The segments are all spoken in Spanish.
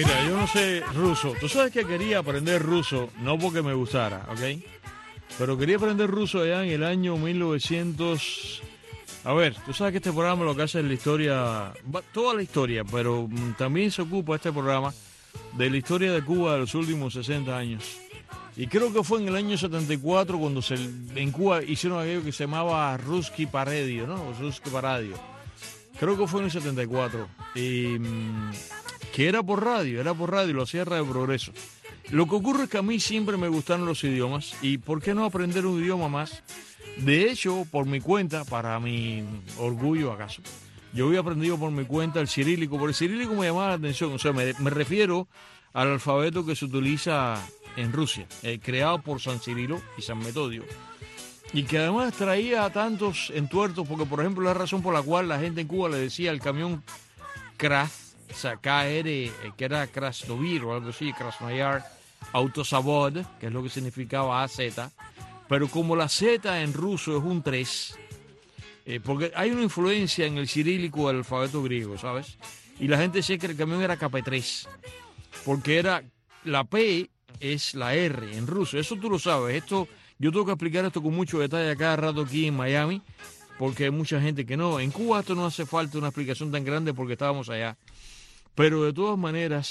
Mira, yo no sé ruso. Tú sabes que quería aprender ruso, no porque me gustara, ¿ok? Pero quería aprender ruso allá en el año 1900. A ver, tú sabes que este programa lo que hace es la historia, toda la historia, pero también se ocupa este programa de la historia de Cuba de los últimos 60 años. Y creo que fue en el año 74 cuando en Cuba hicieron aquello que se llamaba Ruski Paradio, ¿no? Ruski Paradio. Creo que fue en el 74. Y que era por radio, lo hacía Radio Progreso. Lo que ocurre es que a mí siempre me gustaron los idiomas y ¿por qué no aprender un idioma más? De hecho, por mi cuenta, para mi orgullo acaso, yo había aprendido por mi cuenta el cirílico. Por el cirílico me llamaba la atención, o sea, me refiero al alfabeto que se utiliza en Rusia, creado por San Cirilo y San Metodio, y que además traía tantos entuertos, porque por ejemplo la razón por la cual la gente en Cuba le decía al camión Kras, o sea, KR, que era Krasnovir o algo así, Krasnoyar, Autosavod, que es lo que significaba AZ, pero como la Z en ruso es un 3, porque hay una influencia en el cirílico del alfabeto griego, ¿sabes? Y la gente decía que el camión era KP3, porque era la P es la R en ruso. Eso tú lo sabes. Esto yo tengo que explicar esto con mucho detalle a cada rato aquí en Miami, porque hay mucha gente que no. En Cuba esto no hace falta una explicación tan grande porque estábamos allá. Pero de todas maneras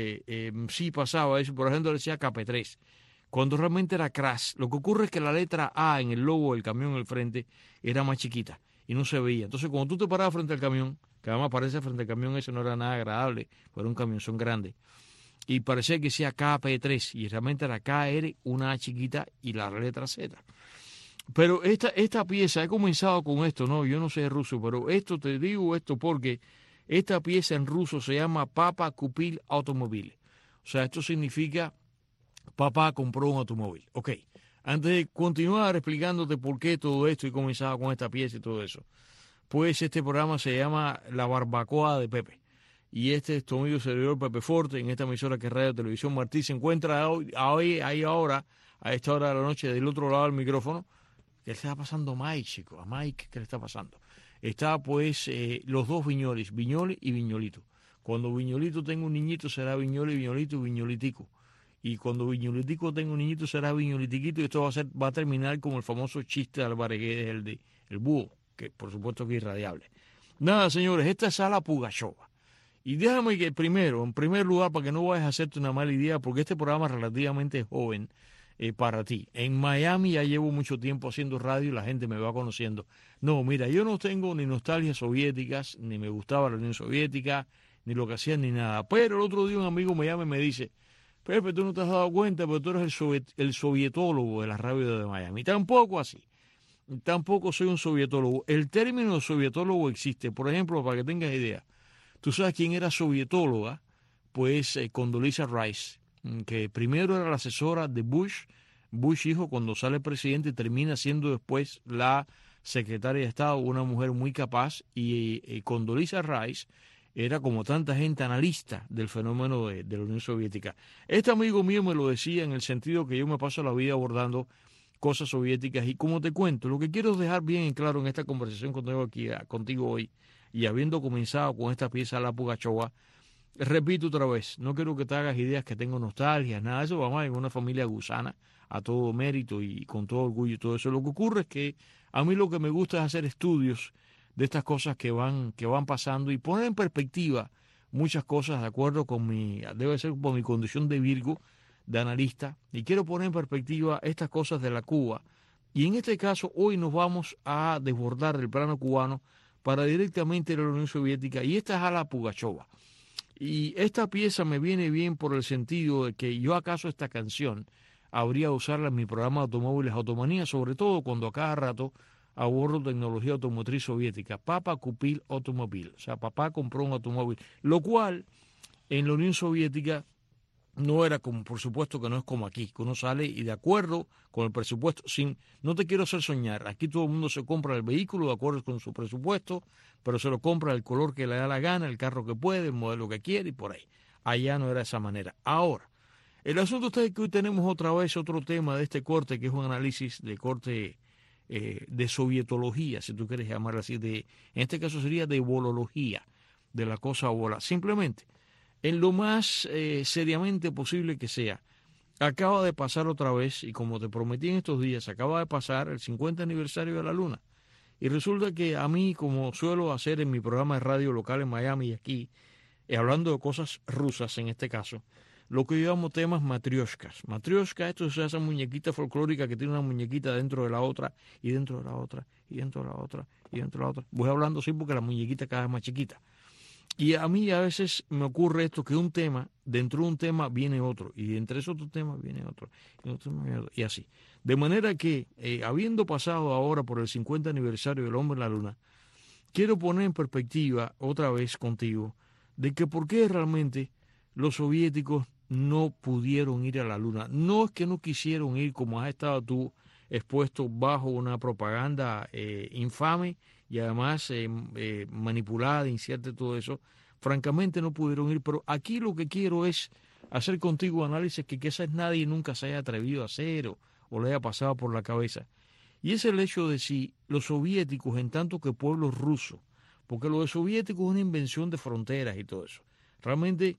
sí pasaba eso. Por ejemplo, decía KP3, cuando realmente era Kras. Lo que ocurre es que la letra A en el logo del camión al frente era más chiquita y no se veía. Entonces, cuando tú te parabas frente al camión, que además parece frente al camión, eso no era nada agradable, pero un camión son grandes. Y parecía que decía KP3 y realmente era KR, una A chiquita y la letra Z. Pero esta pieza, he comenzado con esto, no, yo no sé ruso, pero esto te digo esto porque esta pieza en ruso se llama Papa Kupil Automobile. O sea, esto significa papá compró un automóvil. Ok, antes de continuar explicándote por qué todo esto he comenzado con esta pieza y todo eso, pues este programa se llama La Barbacoa de Pepe. Y este es tu amigo servidor Pepe Forte, en esta emisora que es Radio Televisión Martí. Se encuentra ahí ahora, a esta hora de la noche, del otro lado del micrófono. ¿Qué le está pasando a Mike, chico? A Mike, ¿qué le está pasando? Está pues los dos Viñolis, Viñoli y Viñolito. Cuando Viñolito tenga un niñito será Viñoli, Viñolito y Viñolitico. Y cuando Viñolitico tenga un niñito será Viñolitiquito. Y esto va a terminar como el famoso chiste de Álvarez, el búho, que por supuesto que es irradiable. Nada, señores, esta es Sala Pugachova. Y déjame que primero, en primer lugar, para que no vayas a hacerte una mala idea, porque este programa es relativamente joven para ti. En Miami ya llevo mucho tiempo haciendo radio y la gente me va conociendo. No, mira, yo no tengo ni nostalgias soviéticas, ni me gustaba la Unión Soviética, ni lo que hacían, ni nada. Pero el otro día un amigo me llama y me dice, Pepe, tú no te has dado cuenta, pero tú eres el sovietólogo de la radio de Miami. Tampoco así. Tampoco soy un sovietólogo. El término sovietólogo existe. Por ejemplo, para que tengas idea, ¿tú sabes quién era sovietóloga? Pues Condoleezza Rice, que primero era la asesora de Bush hijo, cuando sale presidente, y termina siendo después la secretaria de Estado, una mujer muy capaz, y Condoleezza Rice era, como tanta gente, analista del fenómeno de la Unión Soviética. Este amigo mío me lo decía en el sentido que yo me paso la vida abordando cosas soviéticas, y como te cuento, lo que quiero dejar bien en claro en esta conversación que tengo aquí contigo hoy, y habiendo comenzado con esta pieza La Pugachova, repito otra vez, no quiero que te hagas ideas que tengo nostalgia, nada de eso. Vamos en una familia gusana, a todo mérito y con todo orgullo y todo eso. Lo que ocurre es que a mí lo que me gusta es hacer estudios de estas cosas que van pasando y poner en perspectiva muchas cosas de acuerdo con debe ser por mi condición de Virgo, de analista, y quiero poner en perspectiva estas cosas de la Cuba. Y en este caso, hoy nos vamos a desbordar el plano cubano para directamente ir a la Unión Soviética, y esta es a la Pugachova. Y esta pieza me viene bien por el sentido de que yo acaso esta canción habría de usarla en mi programa de automóviles Automanía, sobre todo cuando a cada rato abordo tecnología automotriz soviética. Papa Kupil Automobile, o sea, papá compró un automóvil, lo cual en la Unión Soviética no era como, por supuesto que no es como aquí, que uno sale y de acuerdo con el presupuesto, no te quiero hacer soñar, aquí todo el mundo se compra el vehículo de acuerdo con su presupuesto, pero se lo compra el color que le da la gana, el carro que puede, el modelo que quiere y por ahí. Allá no era de esa manera. Ahora, el asunto está es que hoy tenemos otra vez otro tema de este corte, que es un análisis de corte de sovietología, si tú quieres llamarlo así, en este caso sería de bolología, de la cosa bola. Simplemente, en lo más seriamente posible que sea. Acaba de pasar otra vez, y como te prometí en estos días, acaba de pasar el 50 aniversario de la Luna. Y resulta que a mí, como suelo hacer en mi programa de radio local en Miami y aquí, hablando de cosas rusas en este caso, lo que yo llamo temas matrioshkas. Matrioshka, esto es esa muñequita folclórica que tiene una muñequita dentro de la otra, y dentro de la otra, y dentro de la otra, y dentro de la otra. Voy hablando así porque la muñequita cada vez más chiquita. Y a mí a veces me ocurre esto, que un tema, dentro de un tema viene otro, y entre esos otros temas viene otro, y así. De manera que, habiendo pasado ahora por el 50 aniversario del hombre en la luna, quiero poner en perspectiva otra vez contigo de que por qué realmente los soviéticos no pudieron ir a la luna. No es que no quisieron ir, como has estado tú expuesto bajo una propaganda infame y además manipulada, incierta y todo eso. Francamente no pudieron ir, pero aquí lo que quiero es hacer contigo análisis que quizás nadie nunca se haya atrevido a hacer o le haya pasado por la cabeza. Y es el hecho de si los soviéticos, en tanto que pueblos rusos, porque lo de soviético es una invención de fronteras y todo eso. Realmente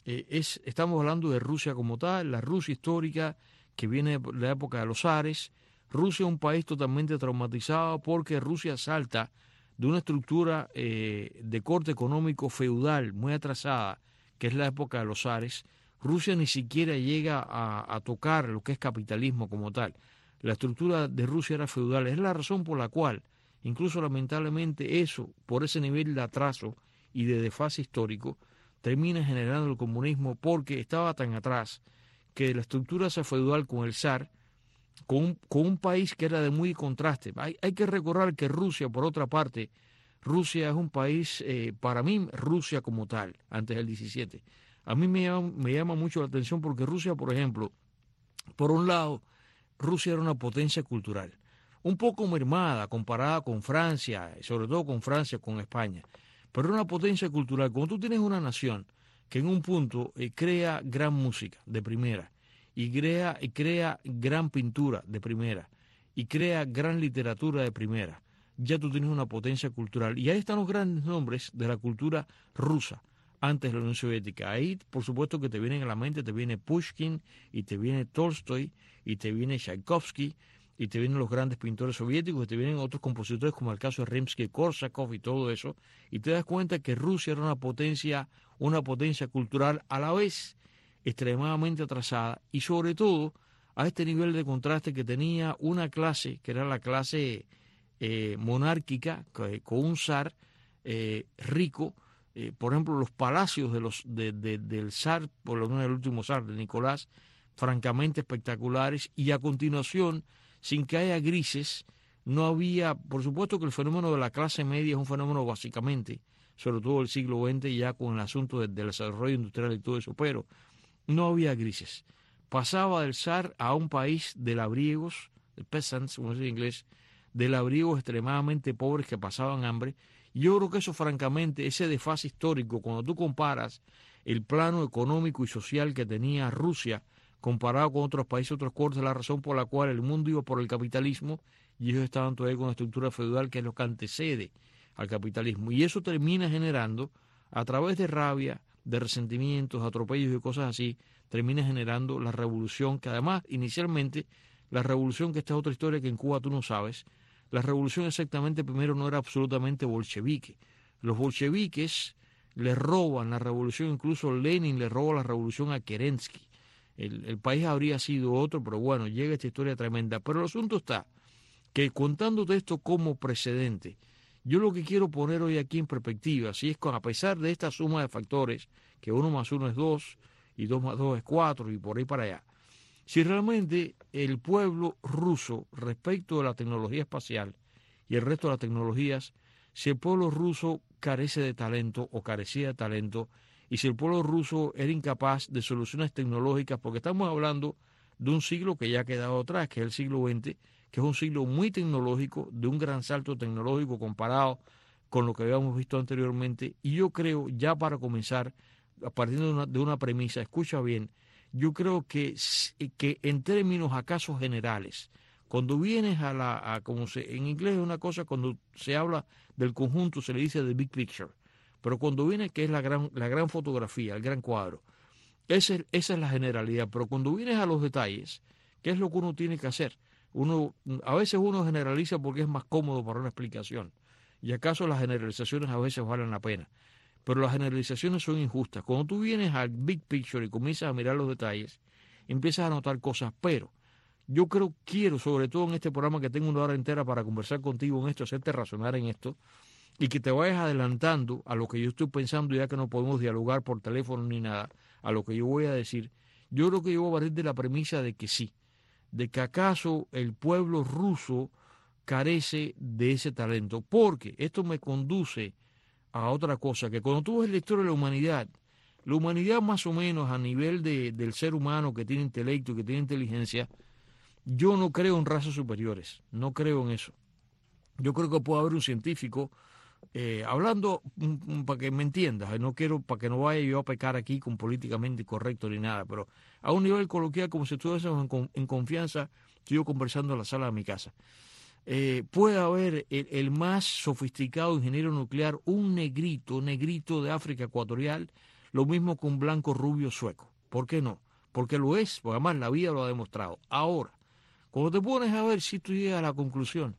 estamos hablando de Rusia como tal, la Rusia histórica que viene de la época de los zares. Rusia es un país totalmente traumatizado porque Rusia salta de una estructura de corte económico feudal muy atrasada, que es la época de los zares. Rusia ni siquiera llega a tocar lo que es capitalismo como tal. La estructura de Rusia era feudal. Es la razón por la cual, incluso lamentablemente, eso, por ese nivel de atraso y de desfase histórico, termina generando el comunismo porque estaba tan atrás que la estructura esa feudal con el zar, con un país que era de muy contraste. Hay que recordar que Rusia, por otra parte, Rusia es un país, para mí, Rusia como tal, antes del 17. A mí me llama mucho la atención porque Rusia, por ejemplo, por un lado, Rusia era una potencia cultural, un poco mermada comparada con Francia, sobre todo con Francia, con España, pero era una potencia cultural. Cuando tú tienes una nación que en un punto crea gran música de primera, y crea gran pintura de primera, y crea gran literatura de primera, ya tú tienes una potencia cultural. Y ahí están los grandes nombres de la cultura rusa antes de la Unión Soviética. Ahí, por supuesto, que te vienen a la mente, te viene Pushkin, y te viene Tolstoy, y te viene Tchaikovsky, y te vienen los grandes pintores soviéticos, y te vienen otros compositores como el caso de Rimsky-Korsakov y todo eso, y te das cuenta que Rusia era una potencia cultural a la vez extremadamente atrasada, y sobre todo a este nivel de contraste que tenía una clase, que era la clase monárquica, con un zar rico. Por ejemplo, los palacios del zar, por lo menos el último zar, de Nicolás, francamente espectaculares, y a continuación, sin que haya grises, no había, por supuesto que el fenómeno de la clase media es un fenómeno básicamente, sobre todo del siglo XX, ya con el asunto del desarrollo industrial y todo eso, pero no había grises. Pasaba del zar a un país de labriegos, de peasants, como se dice en inglés, de labriegos extremadamente pobres que pasaban hambre. Y yo creo que eso, francamente, ese desfase histórico, cuando tú comparas el plano económico y social que tenía Rusia comparado con otros países, otros cortes, la razón por la cual el mundo iba por el capitalismo y ellos estaban todavía con una estructura feudal que es lo que antecede al capitalismo. Y eso termina generando, a través de rabia, de resentimientos, atropellos y cosas así, termina generando la revolución, que además, inicialmente, la revolución, que esta es otra historia que en Cuba tú no sabes, la revolución exactamente primero no era absolutamente bolchevique. Los bolcheviques le roban la revolución, incluso Lenin le roba la revolución a Kerensky. El país habría sido otro, pero bueno, llega esta historia tremenda. Pero el asunto está que, contándote esto como precedente, yo lo que quiero poner hoy aquí en perspectiva, si es con, a pesar de esta suma de factores, que 1 más 1 es 2, y 2 más 2 es 4, y por ahí para allá, si realmente el pueblo ruso, respecto de la tecnología espacial y el resto de las tecnologías, si el pueblo ruso carece de talento o carecía de talento, y si el pueblo ruso era incapaz de soluciones tecnológicas, porque estamos hablando de un siglo que ya ha quedado atrás, que es el siglo XX, que es un siglo muy tecnológico, de un gran salto tecnológico comparado con lo que habíamos visto anteriormente. Y yo creo, ya para comenzar, a partir de una premisa, escucha bien, yo creo que en términos acaso generales, cuando vienes como en inglés es una cosa, cuando se habla del conjunto se le dice the big picture. Pero cuando viene, que es la gran fotografía, el gran cuadro, esa es la generalidad. Pero cuando vienes a los detalles, ¿qué es lo que uno tiene que hacer? A veces uno generaliza porque es más cómodo para una explicación. Y acaso las generalizaciones a veces valen la pena. Pero las generalizaciones son injustas. Cuando tú vienes al big picture y comienzas a mirar los detalles, empiezas a notar cosas. Pero yo quiero, sobre todo en este programa que tengo una hora entera para conversar contigo en esto, hacerte razonar en esto, y que te vayas adelantando a lo que yo estoy pensando, ya que no podemos dialogar por teléfono ni nada, a lo que yo voy a decir. Yo creo que yo voy a partir de la premisa de que sí, de que acaso el pueblo ruso carece de ese talento, porque esto me conduce a otra cosa, que cuando tú ves la historia de la humanidad más o menos a nivel del ser humano que tiene intelecto, que tiene inteligencia, yo no creo en razas superiores, no creo en eso. Yo creo que puede haber un científico, hablando para que me entiendas, no quiero, para que no vaya yo a pecar aquí con políticamente incorrecto ni nada, pero a un nivel coloquial, como si estuviésemos en confianza, estoy yo conversando en la sala de mi casa. Puede haber el más sofisticado ingeniero nuclear, un negrito de África Ecuatorial, lo mismo que un blanco rubio sueco. ¿Por qué no? Porque lo es, porque además la vida lo ha demostrado. Ahora, cuando te pones a ver, si tú llegas a la conclusión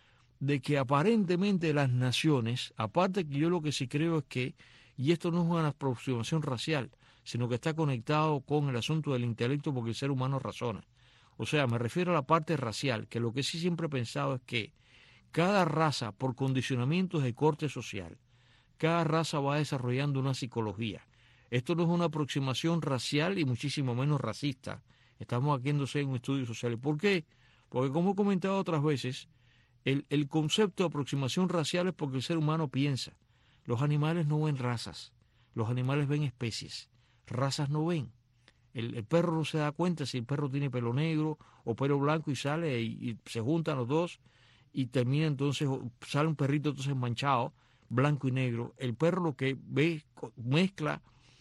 de que aparentemente las naciones, aparte que yo lo que sí creo es que, y esto no es una aproximación racial, sino que está conectado con el asunto del intelecto porque el ser humano razona. O sea, me refiero a la parte racial, que lo que sí siempre he pensado es que cada raza, por condicionamientos de corte social, cada raza va desarrollando una psicología. Esto no es una aproximación racial y muchísimo menos racista. Estamos haciéndose en un estudio social. ¿Por qué? Porque como he comentado otras veces, el concepto de aproximación racial es porque el ser humano piensa. Los animales no ven razas, los animales ven especies, razas no ven. El perro no se da cuenta si el perro tiene pelo negro o pelo blanco y sale y se juntan los dos y termina entonces, sale un perrito entonces manchado, blanco y negro. El perro lo que ve mezcla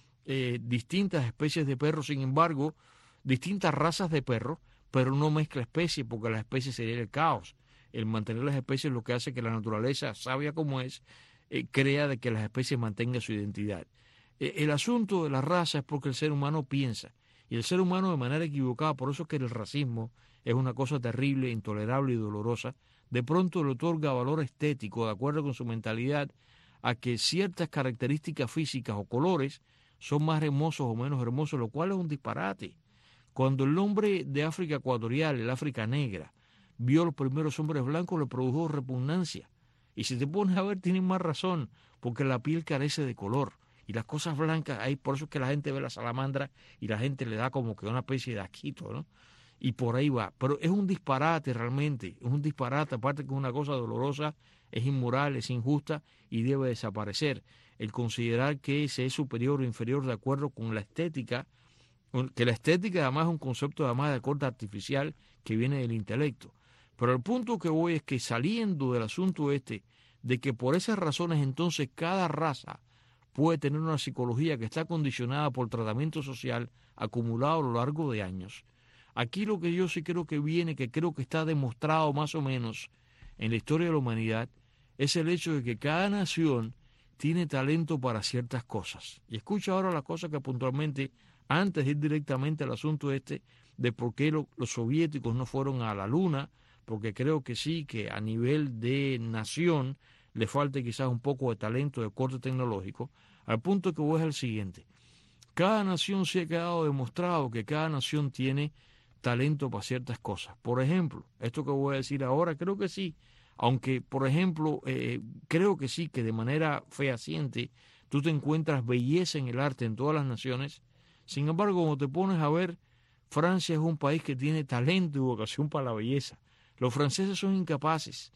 distintas especies de perros, sin embargo, distintas razas de perros, pero no mezcla especies porque la especie sería el caos. El mantener las especies es lo que hace que la naturaleza, sabia como es, crea de que las especies mantengan su identidad. El asunto de la raza es porque el ser humano piensa. Y el ser humano de manera equivocada, por eso es que el racismo es una cosa terrible, intolerable y dolorosa, de pronto le otorga valor estético, de acuerdo con su mentalidad, a que ciertas características físicas o colores son más hermosos o menos hermosos, lo cual es un disparate. Cuando el hombre de África Ecuatorial, el África negra, vio a los primeros hombres blancos, le produjo repugnancia. Y si te pones a ver, tienen más razón, porque la piel carece de color. Y las cosas blancas, hay, por eso es que la gente ve la salamandra y la gente le da como que una especie de asquito, ¿no? Y por ahí va. Pero es un disparate realmente, es un disparate, aparte que es una cosa dolorosa, es inmoral, es injusta y debe desaparecer. El considerar que se es superior o inferior de acuerdo con la estética, que la estética además es un concepto además de corte artificial que viene del intelecto. Pero el punto que voy es que saliendo del asunto de que por esas razones entonces cada raza puede tener una psicología que está condicionada por tratamiento social acumulado a lo largo de años. Aquí lo que yo sí creo que viene, que creo que está demostrado más o menos en la historia de la humanidad, es el hecho de que cada nación tiene talento para ciertas cosas. Y escucha ahora las cosas que puntualmente, antes de ir directamente al asunto de por qué los soviéticos no fueron a la luna, porque creo que sí, que a nivel de nación le falte quizás un poco de talento de corte tecnológico, al punto que voy es el siguiente. Cada nación se ha quedado demostrado que cada nación tiene talento para ciertas cosas. Por ejemplo, esto que voy a decir ahora, creo que sí, aunque, por ejemplo, creo que sí, que de manera fehaciente tú te encuentras belleza en el arte en todas las naciones. Sin embargo, cuando te pones a ver, Francia es un país que tiene talento y vocación para la belleza. Los franceses son incapaces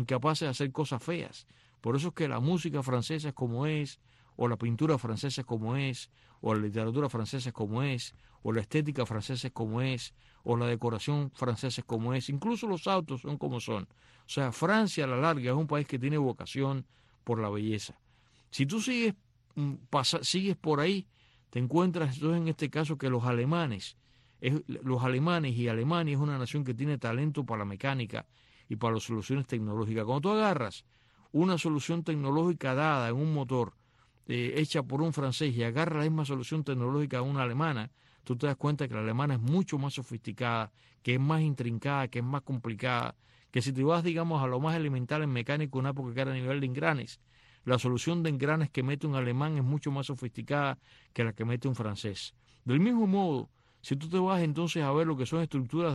de hacer cosas feas. Por eso es que la música francesa es como es, o la pintura francesa es como es, o la literatura francesa es como es, o la estética francesa es como es, o la decoración francesa es como es, incluso los autos son como son. O sea, Francia a la larga es un país que tiene vocación por la belleza. Si tú sigues por ahí, te encuentras entonces en este caso que los alemanes y Alemania es una nación que tiene talento para la mecánica y para las soluciones tecnológicas. Cuando tú agarras una solución tecnológica dada en un motor hecha por un francés y agarra la misma solución tecnológica de una alemana, tú te das cuenta que la alemana es mucho más sofisticada, que es más intrincada, que es más complicada, que si te vas, digamos, a lo más elemental en mecánico, una época que era a nivel de engranes, la solución de engranes que mete un alemán es mucho más sofisticada que la que mete un francés. Del mismo modo, si tú te vas entonces a ver lo que son estructuras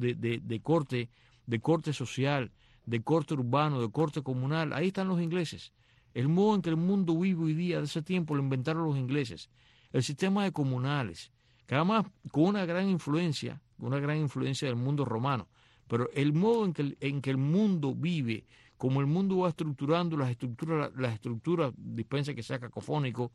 de corte social, de corte urbano, de corte comunal, ahí están los ingleses. El modo en que el mundo vive hoy día de ese tiempo lo inventaron los ingleses. El sistema de comunales, que además con una gran influencia del mundo romano. Pero el modo en que el mundo vive, como el mundo va estructurando las estructuras, dispensa que sea cacofónico,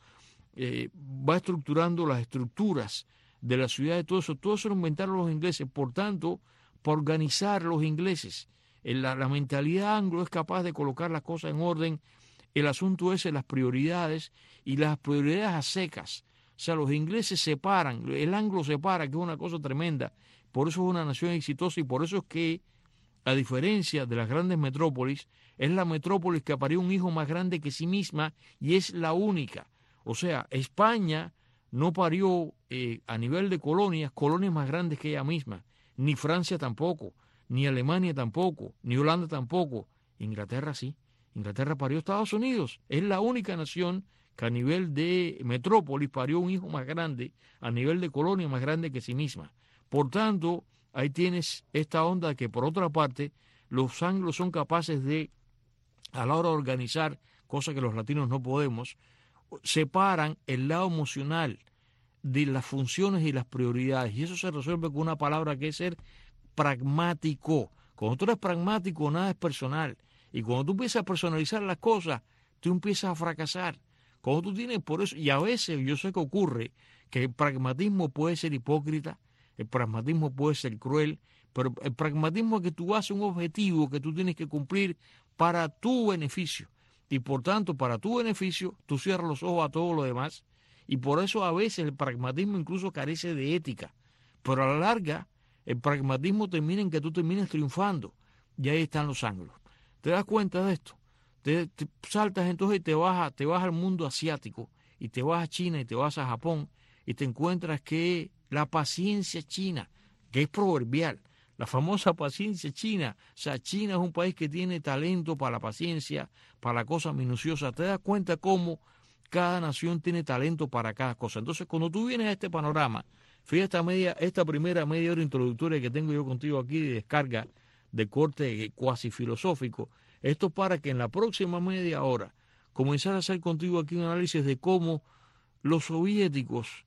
va estructurando las estructuras de la ciudad, de todo eso lo inventaron los ingleses. Por tanto, para organizar los ingleses, la mentalidad anglo es capaz de colocar las cosas en orden. El asunto es las prioridades y las prioridades a secas. O sea, los ingleses separan, el anglo separa, que es una cosa tremenda. Por eso es una nación exitosa y por eso es que, a diferencia de las grandes metrópolis, es la metrópolis que parió un hijo más grande que sí misma y es la única. O sea, España no parió a nivel de colonias más grandes que ella misma. Ni Francia tampoco, ni Alemania tampoco, ni Holanda tampoco. Inglaterra sí. Inglaterra parió a Estados Unidos. Es la única nación que a nivel de metrópolis parió un hijo más grande, a nivel de colonia más grande que sí misma. Por tanto, ahí tienes esta onda que, por otra parte, los anglos son capaces de, a la hora de organizar, cosa que los latinos no podemos, separan el lado emocional de las funciones y las prioridades. Y eso se resuelve con una palabra que es ser pragmático. Cuando tú eres pragmático, nada es personal. Y cuando tú empiezas a personalizar las cosas, tú empiezas a fracasar. Cuando tú tienes por eso, y a veces yo sé que ocurre que el pragmatismo puede ser hipócrita, el pragmatismo puede ser cruel, pero el pragmatismo es que tú haces un objetivo que tú tienes que cumplir para tu beneficio. Y por tanto, para tu beneficio, tú cierras los ojos a todo lo demás. Y por eso a veces el pragmatismo incluso carece de ética. Pero a la larga, el pragmatismo termina en que tú termines triunfando. Y ahí están los anglos. ¿Te das cuenta de esto? Te saltas entonces y te vas al mundo asiático, y te vas a China y te vas a Japón, y te encuentras que la paciencia china, que es proverbial, la famosa paciencia china, o sea, China es un país que tiene talento para la paciencia, para la cosa minuciosa. Te das cuenta cómo cada nación tiene talento para cada cosa. Entonces, cuando tú vienes a este panorama, fíjate esta primera media hora introductoria que tengo yo contigo aquí de descarga de corte cuasi filosófico, esto para que en la próxima media hora comenzar a hacer contigo aquí un análisis de cómo los soviéticos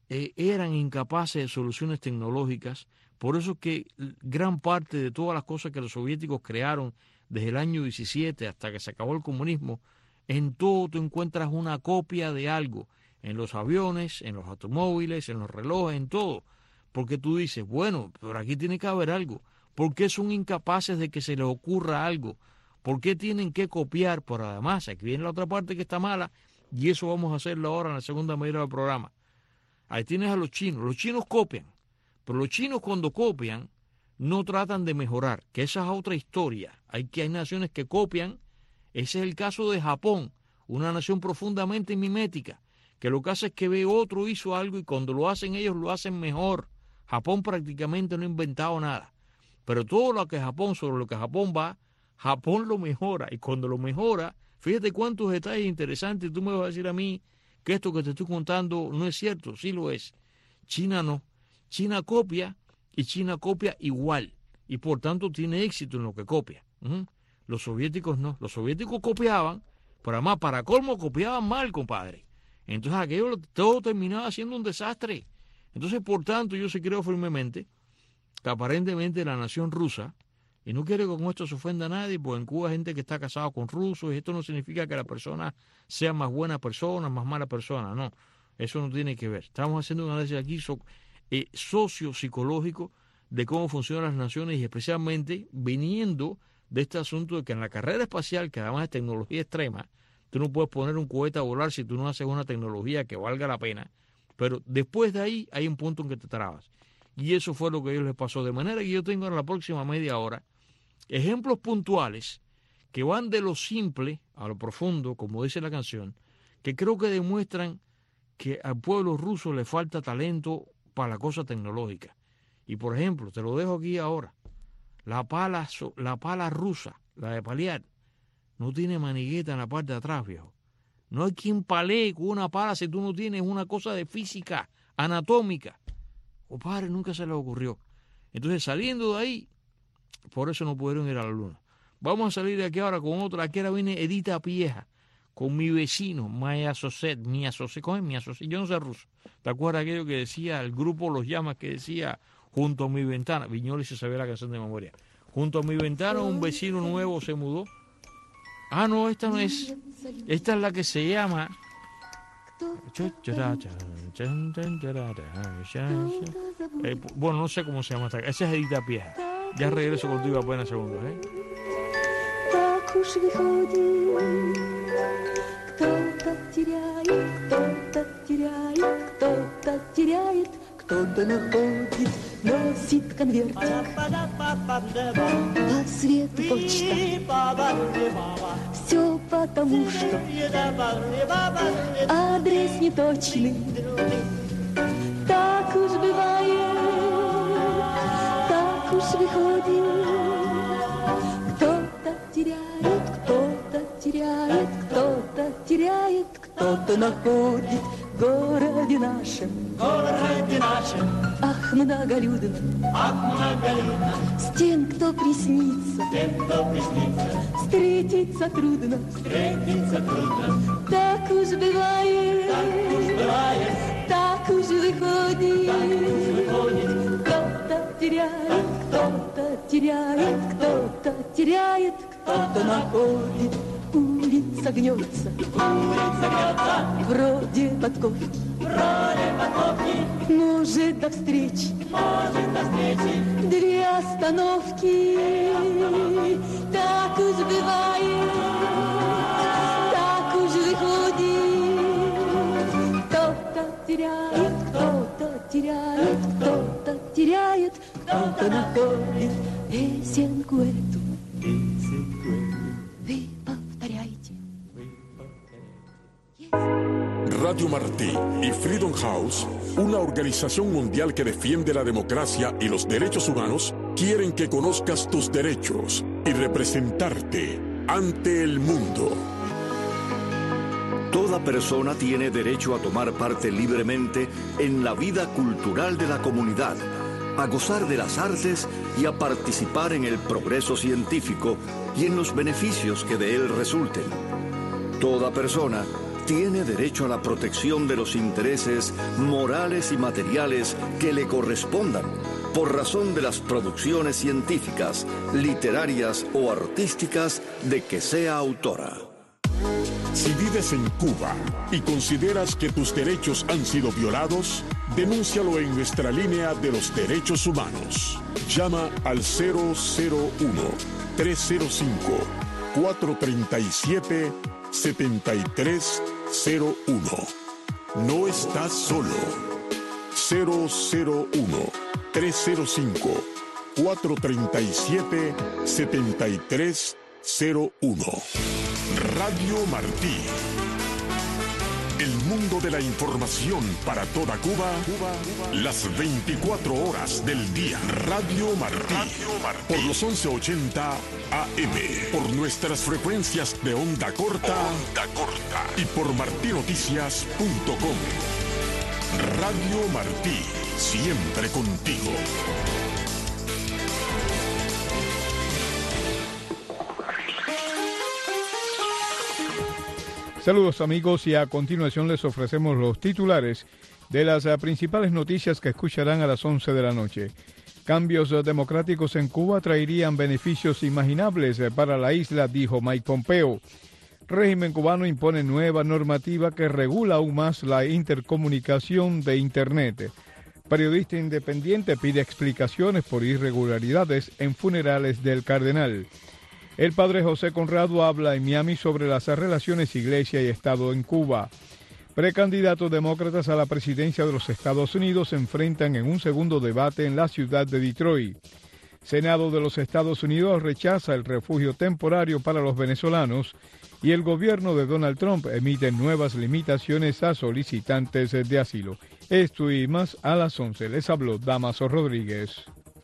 eran incapaces de soluciones tecnológicas. Por eso que gran parte de todas las cosas que los soviéticos crearon desde el año 17 hasta que se acabó el comunismo, en todo tú encuentras una copia de algo, en los aviones, en los automóviles, en los relojes, en todo. Porque tú dices, bueno, pero aquí tiene que haber algo. ¿Por qué son incapaces de que se les ocurra algo? ¿Por qué tienen que copiar? Pero además, aquí viene la otra parte que está mala, y eso vamos a hacerlo ahora en la segunda media del programa. Ahí tienes a los chinos copian, pero los chinos cuando copian no tratan de mejorar, que esa es otra historia. Hay naciones que copian, ese es el caso de Japón, una nación profundamente mimética, que lo que hace es que ve otro hizo algo y cuando lo hacen ellos lo hacen mejor. Japón prácticamente no ha inventado nada, pero todo lo que sobre lo que Japón va, Japón lo mejora, y cuando lo mejora, fíjate cuántos detalles interesantes. Tú me vas a decir a mí que esto que te estoy contando no es cierto. Sí lo es. China no. China copia, y China copia igual, y por tanto tiene éxito en lo que copia. Los soviéticos no. Los soviéticos copiaban, pero además para colmo copiaban mal, compadre. Entonces aquello todo terminaba siendo un desastre. Entonces, por tanto, yo sí creo firmemente que aparentemente la nación rusa, y no quiero que con esto se ofenda a nadie, porque en Cuba hay gente que está casada con rusos, y esto no significa que la persona sea más buena persona, más mala persona, no, eso no tiene que ver. Estamos haciendo un análisis aquí sociopsicológico de cómo funcionan las naciones, y especialmente viniendo de este asunto de que en la carrera espacial, que además es tecnología extrema, tú no puedes poner un cohete a volar si tú no haces una tecnología que valga la pena, pero después de ahí hay un punto en que te trabas. Y eso fue lo que a ellos les pasó. De manera que yo tengo en la próxima media hora ejemplos puntuales que van de lo simple a lo profundo, como dice la canción, que creo que demuestran que al pueblo ruso le falta talento para la cosa tecnológica. Y por ejemplo, te lo dejo aquí ahora, la pala rusa, la de paliar, no tiene manigueta en la parte de atrás, viejo. No hay quien palee con una pala si tú no tienes una cosa de física anatómica. Compadre, nunca se les ocurrió. Entonces, saliendo de ahí, por eso no pudieron ir a la luna. Vamos a salir de aquí ahora con otra. Aquí ahora viene Edita Pieja, con Mi Vecino, Maya Soset, Mia Soset, yo no sé ruso. ¿Te acuerdas aquello que decía el grupo Los Llamas, que decía, junto a mi ventana? Viñoli se sabía la canción de memoria. Junto a mi ventana un vecino nuevo se mudó. Ah, no, esta no es. Esta es la que se llama... bueno, no sé cómo se llama esta. Esa es Edita Pieja. Ya regreso contigo apenas segundos, ¿eh? Так уж выходит, кто-то теряет, кто-то находит, носит конвертик, по свету почта. Все потому, что адрес неточный. Так уж бывает, так уж выходит. Кто-то теряет, кто-то находит в городе нашем. Ах, многолюдно, с тем, кто приснится, встретиться трудно. Так уж бывает, так уж выходит. Кто-то теряет, кто-то находит. Улица гнется, вроде подковки. Может, до встречи, две остановки. Так уж бывает, так уж выходит. Кто-то теряет, кто-то находит. Песенку эту вы повторяйте. Radio Martí y Freedom House, una organización mundial que defiende la democracia y los derechos humanos, quieren que conozcas tus derechos y representarte ante el mundo. Toda persona tiene derecho a tomar parte libremente en la vida cultural de la comunidad, a gozar de las artes y a participar en el progreso científico y en los beneficios que de él resulten. Toda persona tiene derecho a la protección de los intereses morales y materiales que le correspondan por razón de las producciones científicas, literarias o artísticas de que sea autora. Si vives en Cuba y consideras que tus derechos han sido violados, denúncialo en nuestra línea de los derechos humanos. Llama al 001-305-437-7301. No estás solo. 001-305-437-7301. Radio Martí. El mundo de la información para toda Cuba, las 24 horas del día. Radio Martí. Por los 1180 AM. Por nuestras frecuencias de onda corta. Y por martinoticias.com. Radio Martí. Siempre contigo. Saludos amigos, y a continuación les ofrecemos los titulares de las principales noticias que escucharán a las 11 de la noche. Cambios democráticos en Cuba traerían beneficios imaginables para la isla, dijo Mike Pompeo. Régimen cubano impone nueva normativa que regula aún más la intercomunicación de Internet. Periodista independiente pide explicaciones por irregularidades en funerales del cardenal. El padre José Conrado habla en Miami sobre las relaciones Iglesia y Estado en Cuba. Precandidatos demócratas a la presidencia de los Estados Unidos se enfrentan en un segundo debate en la ciudad de Detroit. Senado de los Estados Unidos rechaza el refugio temporario para los venezolanos y el gobierno de Donald Trump emite nuevas limitaciones a solicitantes de asilo. Esto y más a las 11. Les habló Damaso Rodríguez.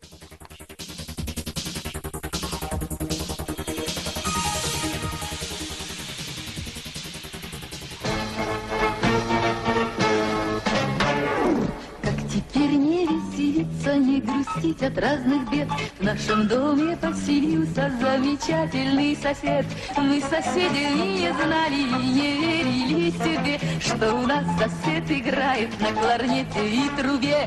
Не грустить от разных бед. В нашем доме поселился замечательный сосед. Мы соседи не знали и не верили себе, что у нас сосед играет на кларнете и трубе.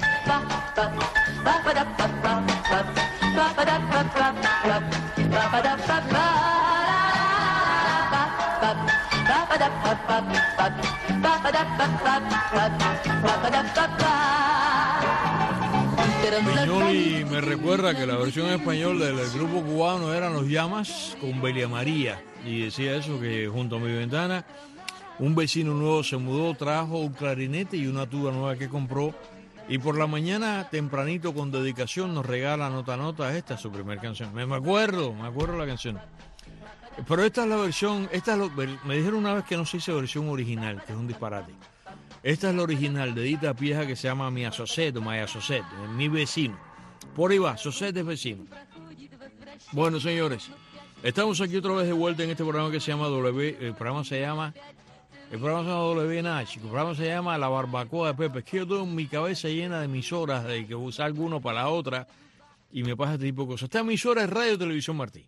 Viñoli me recuerda que la versión en español del grupo cubano eran Los Llamas con Belia María, y decía eso, que junto a mi ventana un vecino nuevo se mudó, trajo un clarinete y una tuba nueva que compró, y por la mañana tempranito con dedicación nos regala nota nota. Esta es su primera canción. Me acuerdo la canción. Pero esta es la versión, me dijeron una vez que no se hizo versión original, que es un disparate. Esta es la original de Edith Piaf, que se llama Mia Soset o Maya Soset, mi vecino. Por ahí va, Soset es vecino. Bueno, señores, estamos aquí otra vez de vuelta en este programa que se llama el programa se llama W Nach, el programa se llama La Barbacoa de Pepe. Es que yo tengo mi cabeza llena de emisoras, de que usar alguno para la otra, y me pasa este tipo de cosas. Esta emisora es Radio Televisión Martí,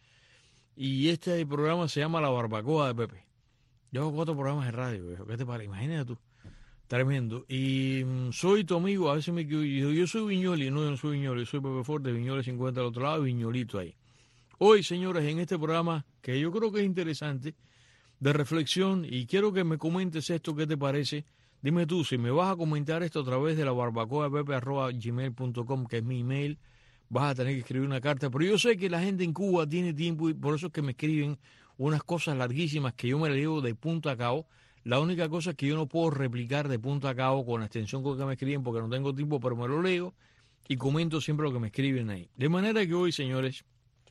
y este programa se llama La Barbacoa de Pepe. Yo hago 4 programas de radio, viejo. ¿Qué te parece? Imagínate tú. Tremendo. Y soy tu amigo, a veces yo soy Viñoli, no, yo no soy Viñoli, yo soy Pepe Forte, Viñoli 50 al otro lado, Viñolito ahí. Hoy, señores, en este programa, que yo creo que es interesante, de reflexión, y quiero que me comentes esto, ¿qué te parece? Dime tú, si me vas a comentar esto a través de la barbacoapepe@gmail.com, que es mi email, vas a tener que escribir una carta, pero yo sé que la gente en Cuba tiene tiempo, y por eso es que me escriben unas cosas larguísimas que yo me las llevo de punta a cabo. La única cosa es que yo no puedo replicar de punta a cabo con la extensión con que me escriben porque no tengo tiempo, pero me lo leo y comento siempre lo que me escriben ahí. De manera que hoy, señores,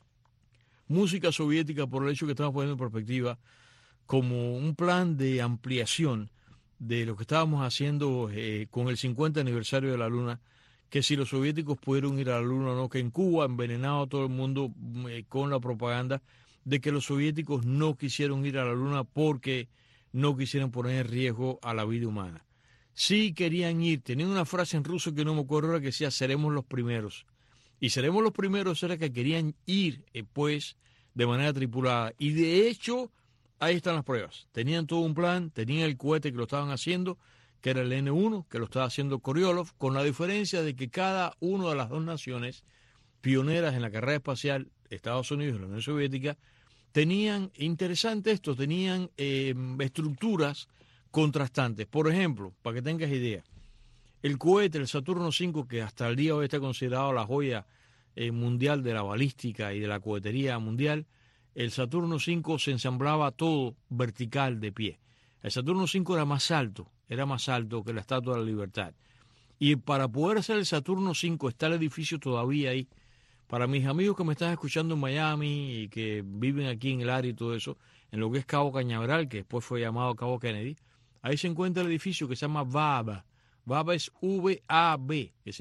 música soviética, por el hecho que estamos poniendo en perspectiva, como un plan de ampliación de lo que estábamos haciendo con el 50 aniversario de la Luna, que si los soviéticos pudieron ir a la Luna o no, que en Cuba envenenado a todo el mundo con la propaganda de que los soviéticos no quisieron ir a la Luna porque no quisieron poner en riesgo a la vida humana. Sí querían ir, tenían una frase en ruso que no me acuerdo ahora que decía, seremos los primeros. Y seremos los primeros era que querían ir, pues, de manera tripulada. Y de hecho, ahí están las pruebas. Tenían todo un plan, tenían el cohete que lo estaban haciendo, que era el N-1, que lo estaba haciendo Koryolov, con la diferencia de que cada una de las dos naciones pioneras en la carrera espacial, Estados Unidos y la Unión Soviética, tenían, interesante esto, tenían estructuras contrastantes. Por ejemplo, para que tengas idea, el cohete, el Saturno V, que hasta el día de hoy está considerado la joya mundial de la balística y de la cohetería mundial, el Saturno V se ensamblaba todo vertical de pie. El Saturno V era más alto que la Estatua de la Libertad. Y para poder hacer el Saturno V está el edificio todavía ahí. Para mis amigos que me están escuchando en Miami y que viven aquí en el área y todo eso, en lo que es Cabo Cañaveral, que después fue llamado Cabo Kennedy, ahí se encuentra el edificio que se llama VAB. VAB es V-A-B, que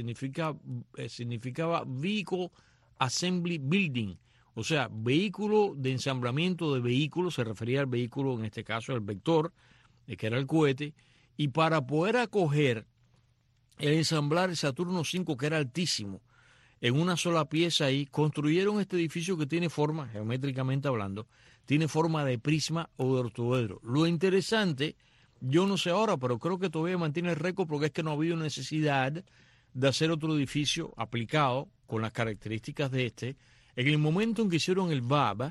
significaba Vehicle Assembly Building, o sea, vehículo de ensamblamiento de vehículos, se refería al vehículo, en este caso el vector, que era el cohete, y para poder acoger el ensamblar el Saturno V, que era altísimo, en una sola pieza ahí, construyeron este edificio que tiene forma, geométricamente hablando, tiene forma de prisma o de ortoedro. Lo interesante, yo no sé ahora, pero creo que todavía mantiene el récord porque es que no ha habido necesidad de hacer otro edificio aplicado con las características de este. En el momento en que hicieron el VAB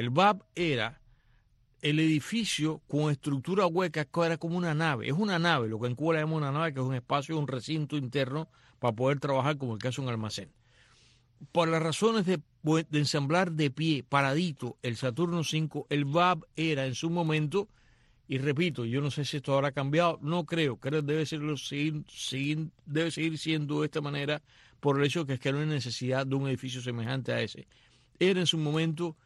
era el edificio con estructura hueca, que era como una nave. Es una nave, lo que en Cuba le llamamos una nave, que es un espacio, un recinto interno para poder trabajar como el caso de un almacén. Por las razones de ensamblar de pie, paradito, el Saturno V, el VAB era en su momento, y repito, yo no sé si esto habrá cambiado, no creo que debe seguir siendo de esta manera por el hecho que es que no hay necesidad de un edificio semejante a ese. Era en su momento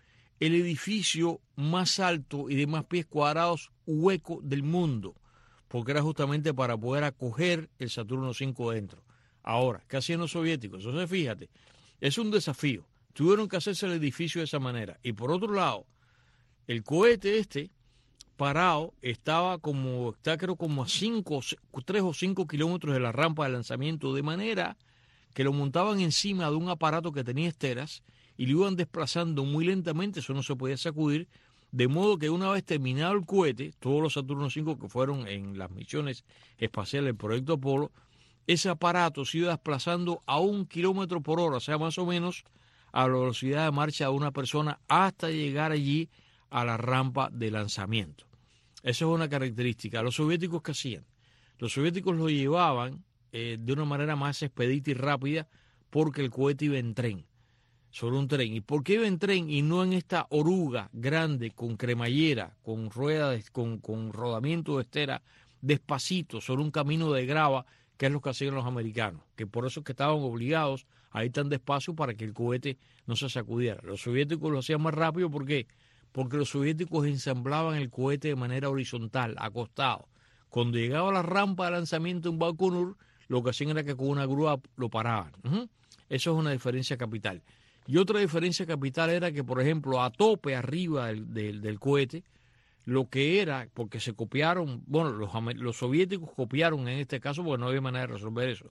el edificio más alto y de más pies cuadrados hueco del mundo, porque era justamente para poder acoger el Saturno V dentro. Ahora, ¿qué hacían los soviéticos? Entonces, fíjate, es un desafío. Tuvieron que hacerse el edificio de esa manera. Y por otro lado, el cohete parado está creo como a 3 o 5 kilómetros de la rampa de lanzamiento, de manera que lo montaban encima de un aparato que tenía esteras y lo iban desplazando muy lentamente, eso no se podía sacudir, de modo que una vez terminado el cohete, todos los Saturno V que fueron en las misiones espaciales del proyecto Apolo, ese aparato se iba desplazando a 1 kilómetro por hora, o sea, más o menos a la velocidad de marcha de una persona hasta llegar allí a la rampa de lanzamiento. Esa es una característica. Los soviéticos, ¿qué hacían? Los soviéticos lo llevaban de una manera más expedita y rápida porque el cohete iba en tren, sobre un tren. ¿Y por qué iba en tren y no en esta oruga grande con cremallera, con ruedas, con rodamiento de estera, despacito, sobre un camino de grava, que es lo que hacían los americanos? Que por eso es que estaban obligados a ir tan despacio para que el cohete no se sacudiera. Los soviéticos lo hacían más rápido, ¿por qué? Porque los soviéticos ensamblaban el cohete de manera horizontal, acostado. Cuando llegaba a la rampa de lanzamiento en Baikonur, lo que hacían era que con una grúa lo paraban. Eso es una diferencia capital. Y otra diferencia capital era que, por ejemplo, a tope arriba del cohete, lo que era, porque se copiaron, bueno, los soviéticos copiaron en este caso porque no había manera de resolver eso.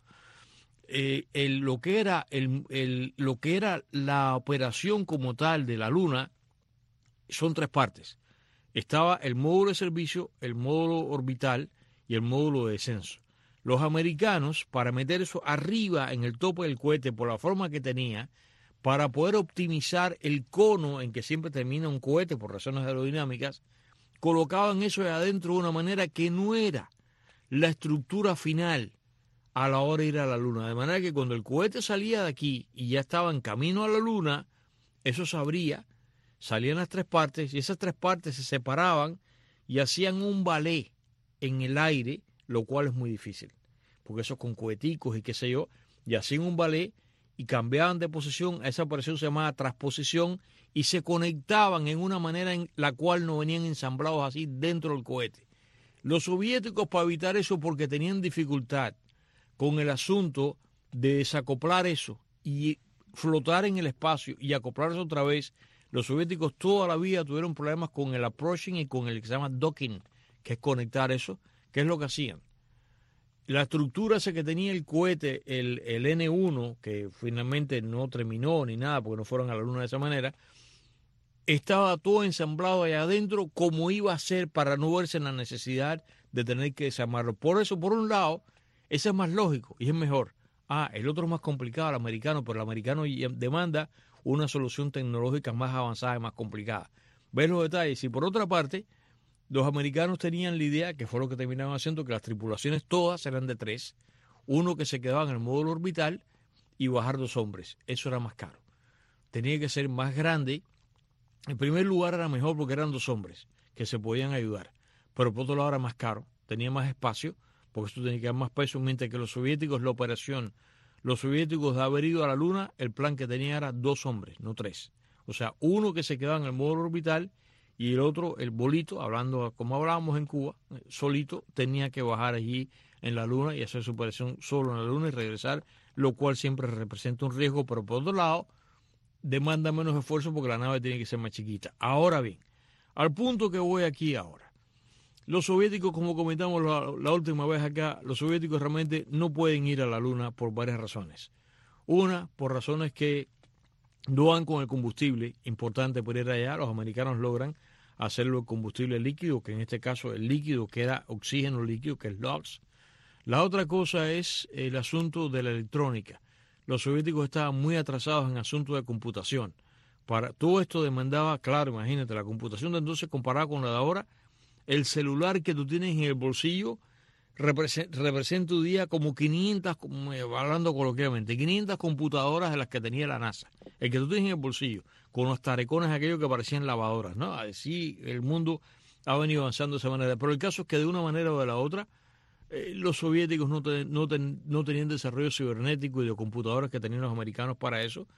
Lo que era la operación como tal de la Luna son 3 partes. Estaba el módulo de servicio, el módulo orbital y el módulo de descenso. Los americanos, para meter eso arriba en el tope del cohete por la forma que tenía, para poder optimizar el cono en que siempre termina un cohete por razones aerodinámicas, colocaban eso de adentro de una manera que no era la estructura final a la hora de ir a la Luna. De manera que cuando el cohete salía de aquí y ya estaba en camino a la Luna, eso se abría, salían las 3 partes y esas 3 partes se separaban y hacían un ballet en el aire, lo cual es muy difícil, porque eso con coheticos y qué sé yo, y hacían un ballet y cambiaban de posición. A esa posición se llamaba transposición y se conectaban en una manera en la cual no venían ensamblados así dentro del cohete. Los soviéticos, para evitar eso, porque tenían dificultad con el asunto de desacoplar eso y flotar en el espacio y acoplarse otra vez, los soviéticos toda la vida tuvieron problemas con el approaching y con el que se llama docking, que es conectar eso. ¿Qué es lo que hacían? La estructura esa que tenía el cohete, el N1, que finalmente no terminó ni nada porque no fueron a la Luna de esa manera, estaba todo ensamblado allá adentro como iba a ser para no verse en la necesidad de tener que desarmarlo. Por eso, por un lado, ese es más lógico y es mejor. El otro es más complicado, el americano, pero el americano demanda una solución tecnológica más avanzada y más complicada. ¿Ves los detalles? Y por otra parte, los americanos tenían la idea, que fue lo que terminaron haciendo, que las tripulaciones todas eran de 3, uno que se quedaba en el módulo orbital y bajar 2 hombres. Eso era más caro. Tenía que ser más grande. En primer lugar era mejor porque eran 2 hombres que se podían ayudar, pero por otro lado era más caro, tenía más espacio, porque esto tenía que dar más peso, mientras que los soviéticos, los soviéticos de haber ido a la Luna, el plan que tenían era 2 hombres, no 3. O sea, uno que se quedaba en el módulo orbital y el otro, el bolito, hablando como hablábamos en Cuba, solito, tenía que bajar allí en la Luna y hacer su operación solo en la Luna y regresar, lo cual siempre representa un riesgo, pero por otro lado, demanda menos esfuerzo porque la nave tiene que ser más chiquita. Ahora bien, al punto que voy aquí ahora, los soviéticos, como comentamos la última vez acá, los soviéticos realmente no pueden ir a la Luna por varias razones. Una, por razones que no van con el combustible importante para ir allá. Los americanos logran hacerlo el combustible líquido, que en este caso el líquido que era oxígeno líquido, que es LOX. La otra cosa es el asunto de la electrónica. Los soviéticos estaban muy atrasados en asuntos de computación. Para todo esto demandaba, claro, imagínate, la computación de entonces comparada con la de ahora, el celular que tú tienes en el bolsillo representa un día como 500, hablando coloquialmente, 500 computadoras de las que tenía la NASA. El que tú tienes en el bolsillo, con los tarecones aquellos que parecían lavadoras, ¿no? Así el mundo ha venido avanzando de esa manera. Pero el caso es que de una manera o de la otra, los soviéticos no tenían desarrollo cibernético y de computadoras que tenían los americanos para eso.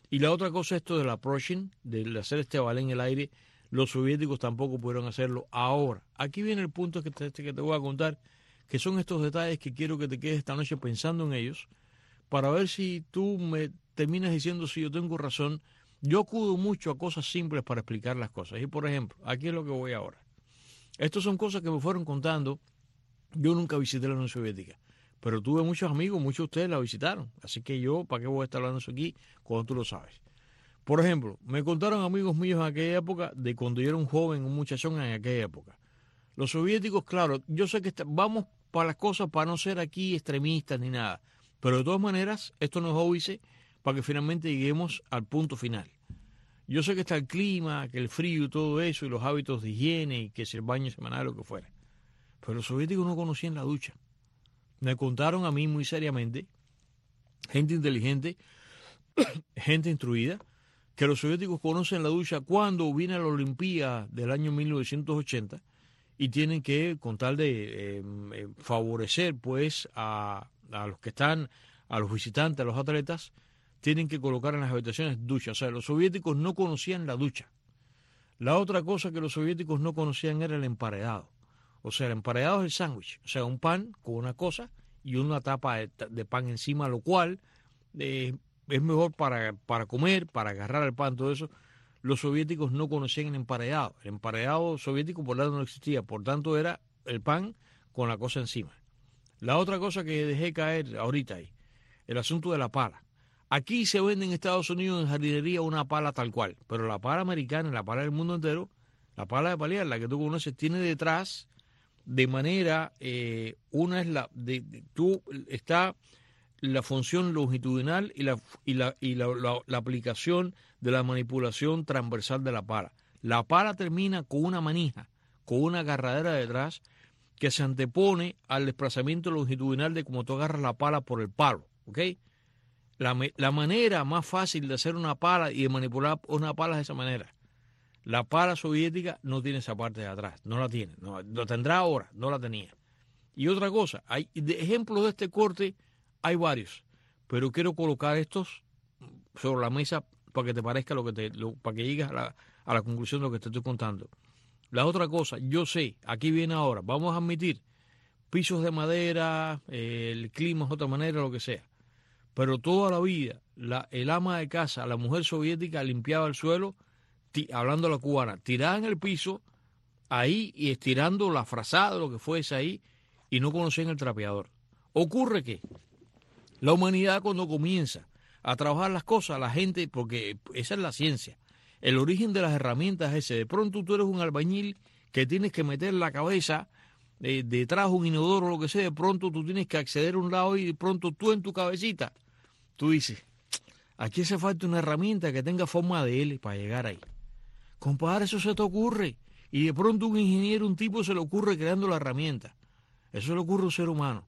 Y la otra cosa, esto del approaching, del hacer este ballet en el aire, los soviéticos tampoco pudieron hacerlo. Ahora, aquí viene el punto que te voy a contar, que son estos detalles que quiero que te quedes esta noche pensando en ellos, para ver si tú me terminas diciendo si yo tengo razón. Yo acudo mucho a cosas simples para explicar las cosas. Y por ejemplo, aquí es lo que voy ahora. Estas son cosas que me fueron contando. Yo nunca visité la Unión Soviética, pero tuve muchos amigos, muchos de ustedes la visitaron. Así que yo, ¿para qué voy a estar hablando eso aquí cuando tú lo sabes? Por ejemplo, me contaron amigos míos en aquella época, de cuando yo era un joven, un muchachón en aquella época. Los soviéticos, claro, yo sé que vamos para las cosas para no ser aquí extremistas ni nada, pero de todas maneras, esto no es óbice para que finalmente lleguemos al punto final. Yo sé que está el clima, que el frío y todo eso, y los hábitos de higiene, y que si el baño semanal, lo que fuera. Pero los soviéticos no conocían la ducha. Me contaron a mí muy seriamente, gente inteligente, gente instruida, que los soviéticos conocen la ducha cuando viene la Olimpíada del año 1980 y tienen que, con tal de favorecer pues a los que están, a los visitantes, a los atletas, tienen que colocar en las habitaciones duchas. O sea, los soviéticos no conocían la ducha. La otra cosa que los soviéticos no conocían era el emparedado. O sea, el emparedado es el sándwich. O sea, un pan con una cosa y una tapa de pan encima, lo cual es mejor para comer, para agarrar el pan, todo eso. Los soviéticos no conocían el emparedado. El emparedado soviético, por lado, no existía. Por tanto, era el pan con la cosa encima. La otra cosa que dejé caer ahorita ahí, el asunto de la pala. Aquí se vende en Estados Unidos en jardinería una pala tal cual, pero la pala americana, la pala del mundo entero, la pala de paliar, la que tú conoces, tiene detrás de manera, una es está la función longitudinal y la aplicación de la manipulación transversal de la pala. La pala termina con una manija, con una agarradera detrás que se antepone al desplazamiento longitudinal de cómo tú agarras la pala por el palo, ¿ok? La manera más fácil de hacer una pala y de manipular una pala es de esa manera. La pala soviética no tiene esa parte de atrás, no la tiene, no, lo tendrá ahora, no la tenía. Y otra cosa, hay de ejemplos de este corte, hay varios, pero quiero colocar estos sobre la mesa para que te parezca para que llegues a la conclusión de lo que te estoy contando. La otra cosa, yo sé, aquí viene ahora, vamos a admitir, pisos de madera, el clima es de otra manera, lo que sea. Pero toda la vida, el ama de casa, la mujer soviética, limpiaba el suelo, hablando a la cubana, tirada en el piso, ahí y estirando la frazada, lo que fuese ahí, y no conocían el trapeador. Ocurre que la humanidad, cuando comienza a trabajar las cosas, la gente, porque esa es la ciencia, el origen de las herramientas es ese. De pronto tú eres un albañil que tienes que meter la cabeza detrás de un inodoro o lo que sea, de pronto tú tienes que acceder a un lado y de pronto tú en tu cabecita, tú dices, aquí hace falta una herramienta que tenga forma de L para llegar ahí. Compadre, eso se te ocurre. Y de pronto un ingeniero, un tipo se le ocurre creando la herramienta. Eso le ocurre a un ser humano.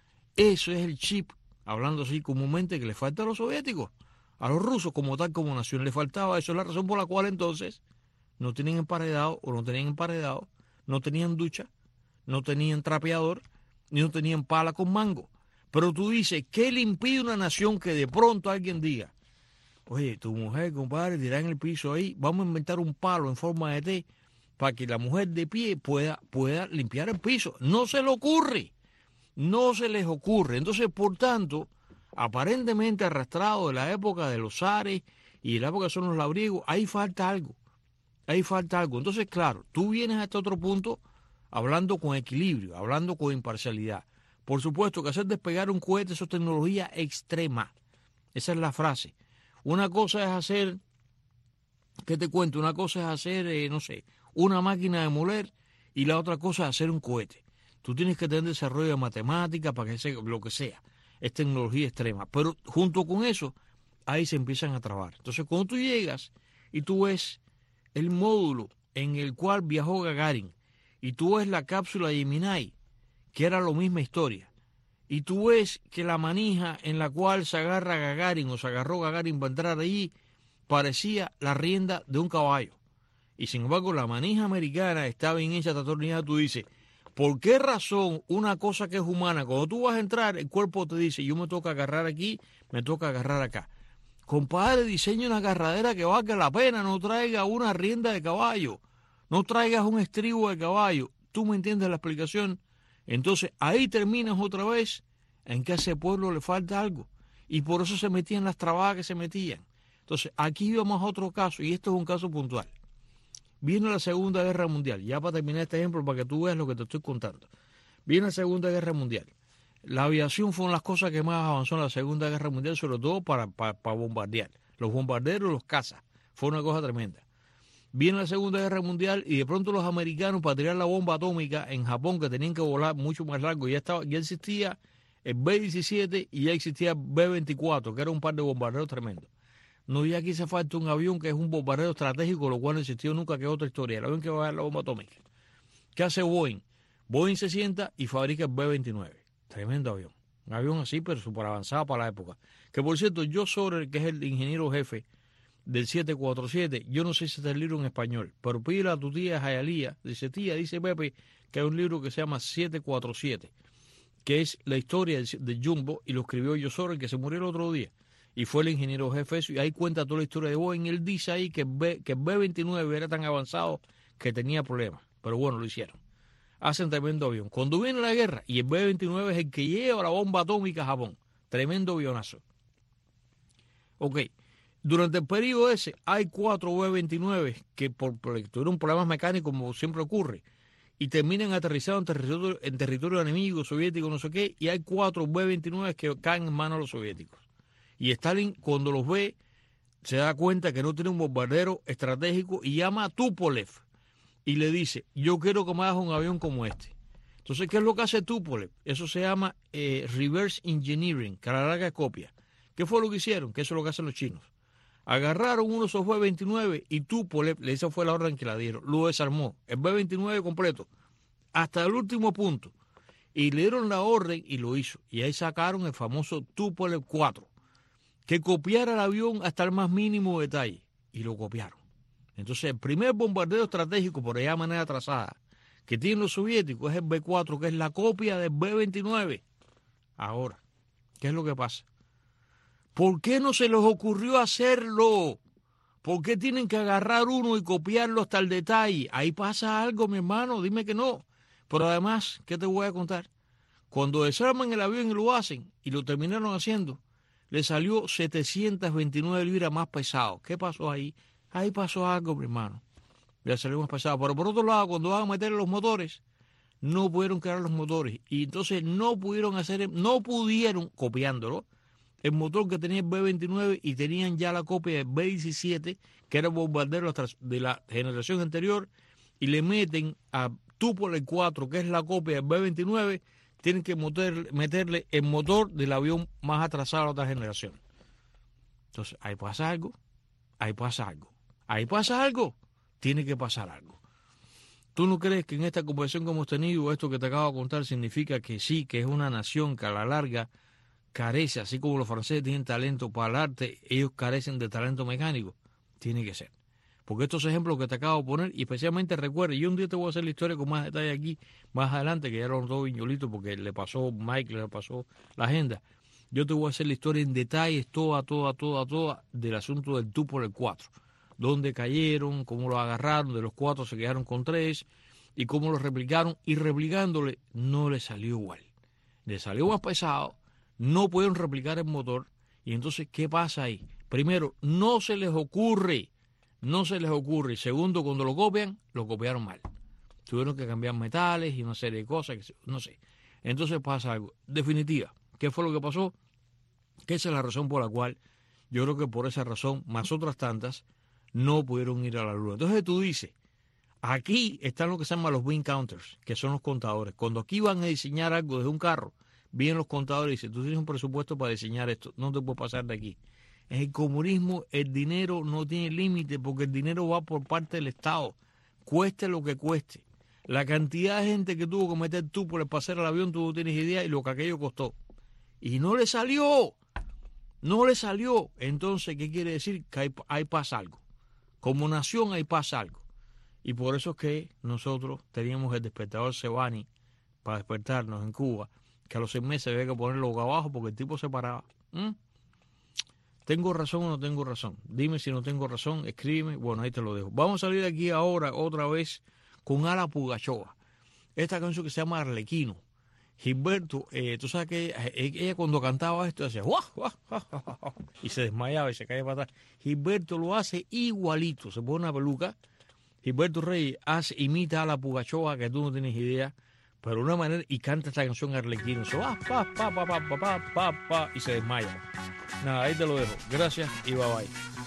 Eso es el chip, hablando así comúnmente, que le falta a los soviéticos. A los rusos, como tal, como nación, le faltaba. Eso es la razón por la cual entonces no tenían emparedado o no tenían emparedado, no tenían ducha, no tenían trapeador, ni no tenían pala con mango. Pero tú dices, ¿qué le impide a una nación que de pronto alguien diga, oye, tu mujer, compadre, tirada en el piso ahí, vamos a inventar un palo en forma de T para que la mujer de pie pueda limpiar el piso? No se le ocurre, no se les ocurre. Entonces, por tanto, aparentemente arrastrado de la época de los zares y de la época que son los labriegos, ahí falta algo, Entonces, claro, tú vienes a este otro punto hablando con equilibrio, hablando con imparcialidad. Por supuesto que hacer despegar un cohete, eso es tecnología extrema. Esa es la frase. Una cosa es hacer, ¿qué te cuento? Una cosa es hacer, no sé, una máquina de moler y la otra cosa es hacer un cohete. Tú tienes que tener desarrollo de matemática para que sea lo que sea. Es tecnología extrema. Pero junto con eso, ahí se empiezan a trabar. Entonces, cuando tú llegas y tú ves el módulo en el cual viajó Gagarin y tú ves la cápsula Gemini, que era la misma historia, y tú ves que la manija en la cual se agarra Gagarin o se agarró Gagarin para entrar allí parecía la rienda de un caballo. Y sin embargo la manija americana estaba bien hecha, atornillada. Tú dices, ¿por qué razón una cosa que es humana, cuando tú vas a entrar, el cuerpo te dice, yo me toca agarrar aquí, me toca agarrar acá? Compadre, diseña una agarradera que valga la pena, no traiga una rienda de caballo, no traigas un estribo de caballo. ¿Tú me entiendes la explicación? Entonces, ahí terminas otra vez en que a ese pueblo le falta algo. Y por eso se metían las trabadas que se metían. Entonces, aquí vamos a otro caso, y esto es un caso puntual. Viene la Segunda Guerra Mundial, ya para terminar este ejemplo, para que tú veas lo que te estoy contando. Viene la Segunda Guerra Mundial. La aviación fue una de las cosas que más avanzó en la Segunda Guerra Mundial, sobre todo para bombardear. Los bombarderos, los cazas. Fue una cosa tremenda. Viene la Segunda Guerra Mundial y de pronto los americanos, para tirar la bomba atómica en Japón, que tenían que volar mucho más largo, ya existía el B-17 y ya existía el B-24, que era un par de bombarderos tremendos. No, ya aquí hace falta un avión que es un bombardero estratégico, lo cual no existió nunca, que es otra historia. El avión que va a dar la bomba atómica. ¿Qué hace Boeing? Boeing se sienta y fabrica el B-29. Tremendo avión. Un avión así, pero súper avanzado para la época. Que por cierto, yo sobre que es el ingeniero jefe del 747, yo no sé si está el libro en español, pero pídele a tu tía Jayalía, dice tía, dice Pepe, que hay un libro que se llama 747, que es la historia de Jumbo, y lo escribió yo sobre el que se murió el otro día. Y fue el ingeniero jefe eso, y ahí cuenta toda la historia de Boeing. Él dice ahí que el B-29 era tan avanzado que tenía problemas, pero bueno, lo hicieron. Hacen tremendo avión. Cuando viene la guerra, y el B-29 es el que lleva la bomba atómica a Japón, tremendo avionazo. Ok, durante el periodo ese hay 4 B-29 que tuvieron problemas mecánicos, como siempre ocurre, y terminan aterrizados en territorio enemigo soviético, no sé qué, y hay 4 B-29 que caen en manos de los soviéticos. Y Stalin, cuando los ve, se da cuenta que no tiene un bombardero estratégico y llama a Tupolev y le dice, yo quiero que me hagas un avión como este. Entonces, ¿qué es lo que hace Tupolev? Eso se llama reverse engineering, que a la larga es copia. ¿Qué fue lo que hicieron? Que eso es lo que hacen los chinos. Agarraron uno de esos B-29 y Tupolev, esa fue la orden que la dieron, lo desarmó, el B-29 completo, hasta el último punto. Y le dieron la orden y lo hizo. Y ahí sacaron el famoso Tupolev 4. Que copiara el avión hasta el más mínimo detalle, y lo copiaron. Entonces, el primer bombardero estratégico, por allá de manera trazada, que tienen los soviéticos es el B-4, que es la copia del B-29. Ahora, ¿qué es lo que pasa? ¿Por qué no se les ocurrió hacerlo? ¿Por qué tienen que agarrar uno y copiarlo hasta el detalle? Ahí pasa algo, mi hermano, dime que no. Pero además, ¿qué te voy a contar? Cuando desarman el avión y lo hacen, y lo terminaron haciendo, le salió 729 libras más pesado. ¿Qué pasó ahí? Ahí pasó algo, mi hermano. Le salió más pesado. Pero por otro lado, cuando van a meter los motores, no pudieron crear los motores. Y entonces no pudieron copiándolo, el motor que tenía el B-29 y tenían ya la copia del B-17, que era el bombardero de la generación anterior, y le meten a Tupolev 4, que es la copia del B-29, tienen que meterle el motor del avión más atrasado de la otra generación. Entonces, ahí pasa algo, ahí pasa algo, ahí pasa algo, tiene que pasar algo. ¿Tú no crees que en esta conversación que hemos tenido, esto que te acabo de contar significa que sí, que es una nación que a la larga carece, así como los franceses tienen talento para el arte, ellos carecen de talento mecánico? Tiene que ser. Porque estos ejemplos que te acabo de poner, y especialmente recuerda, yo un día te voy a hacer la historia con más detalle aquí, más adelante, que ya lo notó Viñolito, porque le pasó Mike, le pasó la agenda. Yo te voy a hacer la historia en detalles, toda, del asunto del Tupolev 4. Dónde cayeron, cómo lo agarraron, de los 4 se quedaron con 3, y cómo lo replicaron, y replicándole no le salió igual. Le salió más pesado, no pudieron replicar el motor, y entonces, ¿qué pasa ahí? Primero, no se les ocurre. Segundo, cuando lo copiaron mal. Tuvieron que cambiar metales y una serie de cosas, no sé. Entonces pasa algo. Definitiva, ¿qué fue lo que pasó? Que esa es la razón por la cual, yo creo que por esa razón, más otras tantas, no pudieron ir a la luna. Entonces tú dices, aquí están lo que se llama los bean counters, que son los contadores. Cuando aquí van a diseñar algo desde un carro, vienen los contadores y dicen, tú tienes un presupuesto para diseñar esto, no te puedes pasar de aquí. En el comunismo el dinero no tiene límite porque el dinero va por parte del Estado, cueste lo que cueste. La cantidad de gente que tuvo que meter tú por el pasar al avión, tú no tienes idea, y lo que aquello costó. Y no le salió. Entonces, ¿qué quiere decir? Que ahí pasa algo. Como nación ahí pasa algo. Y por eso es que nosotros teníamos el despertador Sebani para despertarnos en Cuba, que a los 6 meses había que ponerlo boca abajo porque el tipo se paraba. ¿Tengo razón o no tengo razón? Dime si no tengo razón, escríbeme. Bueno, ahí te lo dejo. Vamos a salir de aquí ahora otra vez con Ala Pugachoa. Esta canción que se llama Arlequino. Gilberto, tú sabes que ella cuando cantaba esto hacía ¡guau, guau, guau, guau! Y se desmayaba y se caía para atrás. Gilberto lo hace igualito, se pone una peluca. Gilberto Reyes imita a la Pugachoa, que tú no tienes idea, pero de una manera, y canta esta canción Arlequino. Se va, y se desmaya. Nada, ahí te lo dejo. Gracias y bye bye.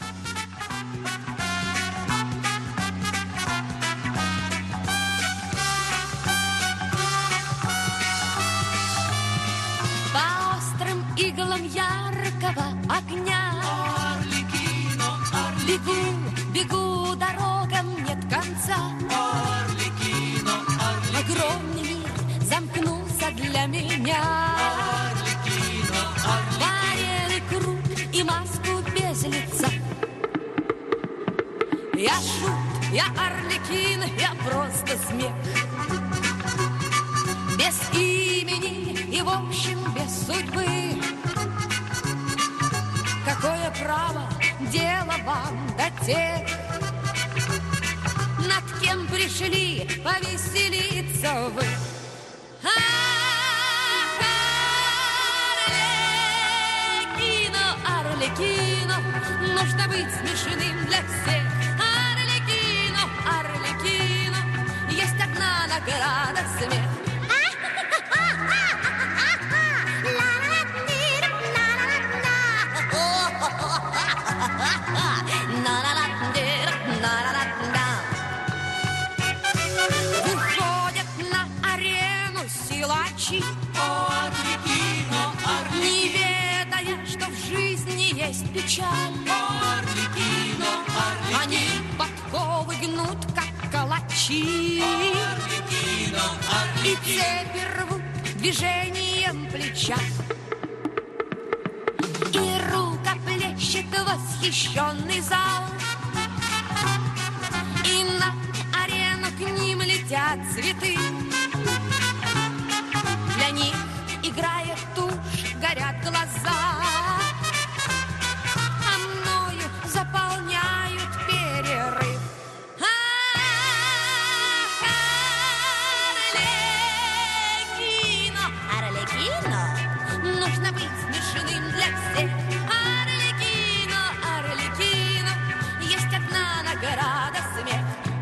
Иглам яркого огня Арлекино, Арлекино, бегу, дорогам нет конца. Арлекино, Арлекино, Огромный мир замкнулся для меня. Арлекино, Варенный круг и маску без лица. Я шут, я Арлекин, я просто смех. Без имени и в общем без судьбы. Какое право дело вам до тех, над кем пришли повеселиться вы? Ах, Арлекино, Арлекино, нужно быть смешным для всех. Арлекино, Арлекино, есть одна награда — смех. Выходят на арену силачи, Арлекино, не ведая, что в жизни есть печаль. Арлекино, Они подковы гнут, как калачи, Арлекино, и цепи рвут движением плеча. И рукоплещет восхищенный зал, и на арену к ним летят цветы. Для них играет тушь, горят глаза, а мною заполняют перерыв. Ах, Арлекино, Арлекино, нужно быть смешным для всех. Арлекино, Арлекино, есть одна награда — смех.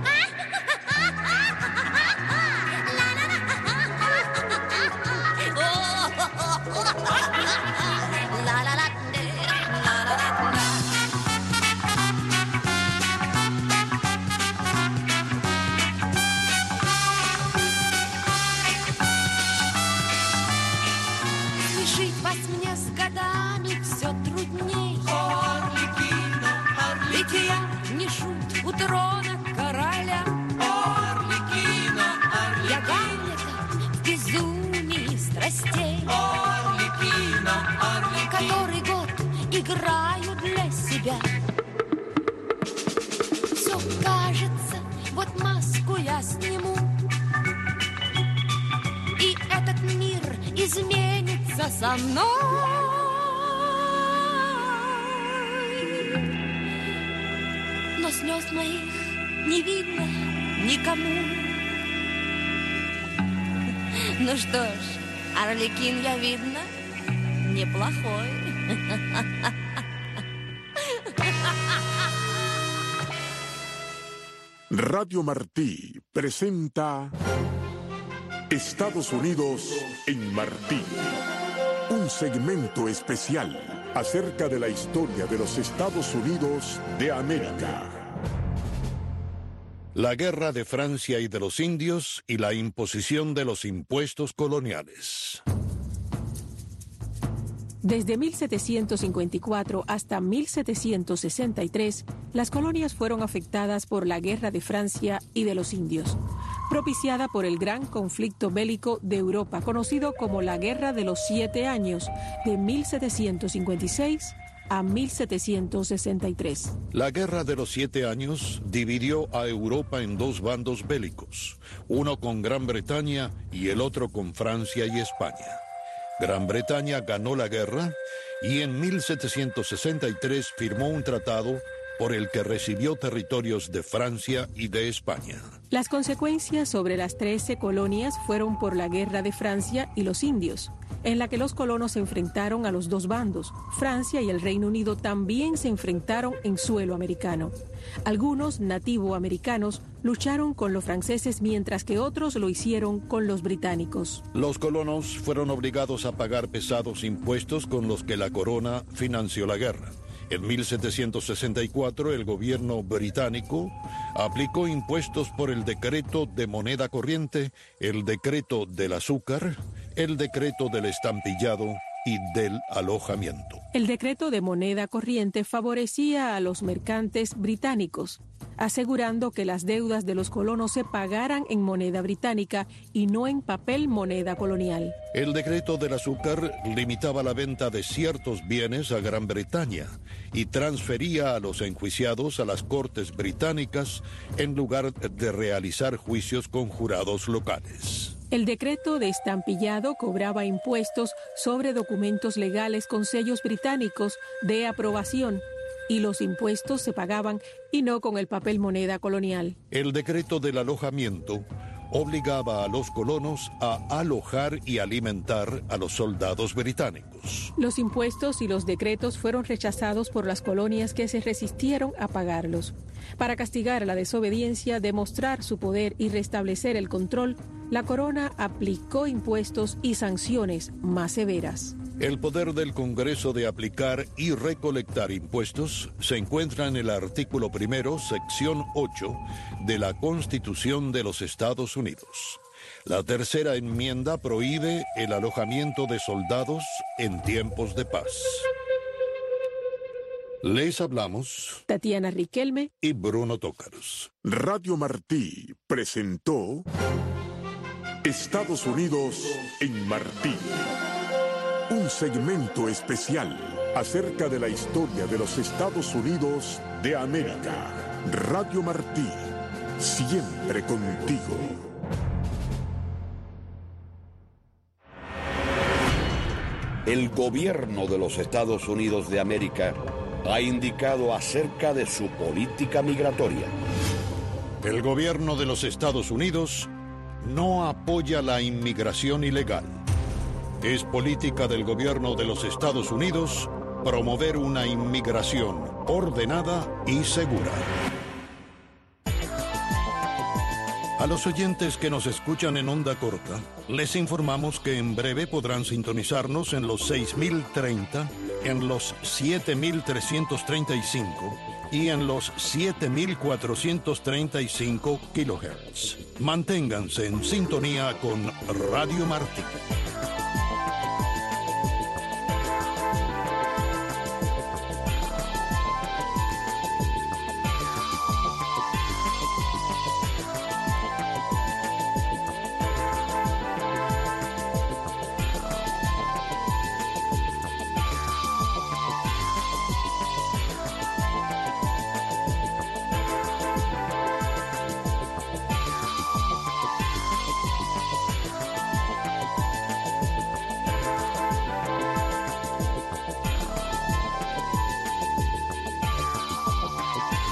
Смешить вас мне с годами все трудней. Арлекино, Ведь я не шут у трона короля. Арлекино, Я Гамлета в безумии страстей, Арлекино, который год играю для себя. Все кажется, вот маску я сниму, и этот мир изменится со мной. Но слез моих не видно никому. Ну что ж, Арлекин, я, видно, неплохой. Radio Martí presenta Estados Unidos en Martí, un segmento especial acerca de la historia de los Estados Unidos de América. La guerra de Francia y de los indios y la imposición de los impuestos coloniales. Desde 1754 hasta 1763, las colonias fueron afectadas por la Guerra de Francia y de los Indios, propiciada por el gran conflicto bélico de Europa, conocido como la Guerra de los 7 Años, de 1756 a 1763. La Guerra de los 7 Años dividió a Europa en dos bandos bélicos, uno con Gran Bretaña y el otro con Francia y España. Gran Bretaña ganó la guerra y en 1763 firmó un tratado por el que recibió territorios de Francia y de España. Las consecuencias sobre las 13 colonias fueron por la Guerra de Francia y los indios, en la que los colonos se enfrentaron a los dos bandos. Francia y el Reino Unido también se enfrentaron en suelo americano. Algunos nativoamericanos lucharon con los franceses, mientras que otros lo hicieron con los británicos. Los colonos fueron obligados a pagar pesados impuestos con los que la corona financió la guerra. En 1764, el gobierno británico aplicó impuestos por el decreto de moneda corriente, el decreto del azúcar, el decreto del estampillado y del alojamiento. El decreto de moneda corriente favorecía a los mercantes británicos, asegurando que las deudas de los colonos se pagaran en moneda británica y no en papel moneda colonial. El decreto del azúcar limitaba la venta de ciertos bienes a Gran Bretaña y transfería a los enjuiciados a las cortes británicas en lugar de realizar juicios con jurados locales. El decreto de estampillado cobraba impuestos sobre documentos legales con sellos británicos de aprobación, y los impuestos se pagaban y no con el papel moneda colonial. El decreto del alojamiento obligaba a los colonos a alojar y alimentar a los soldados británicos. Los impuestos y los decretos fueron rechazados por las colonias que se resistieron a pagarlos. Para castigar la desobediencia, demostrar su poder y restablecer el control, la corona aplicó impuestos y sanciones más severas. El poder del Congreso de aplicar y recolectar impuestos se encuentra en el artículo 1, sección 8 de la Constitución de los Estados Unidos. La tercera enmienda prohíbe el alojamiento de soldados en tiempos de paz. Les hablamos Tatiana Riquelme y Bruno Tócaros. Radio Martí presentó Estados Unidos en Martí. Un segmento especial acerca de la historia de los Estados Unidos de América. Radio Martí, siempre contigo. El gobierno de los Estados Unidos de América ha indicado acerca de su política migratoria. El gobierno de los Estados Unidos no apoya la inmigración ilegal. Es política del gobierno de los Estados Unidos promover una inmigración ordenada y segura. A los oyentes que nos escuchan en onda corta, les informamos que en breve podrán sintonizarnos en los 6.030, en los 7.335 y en los 7.435 kilohertz. Manténganse en sintonía con Radio Martí.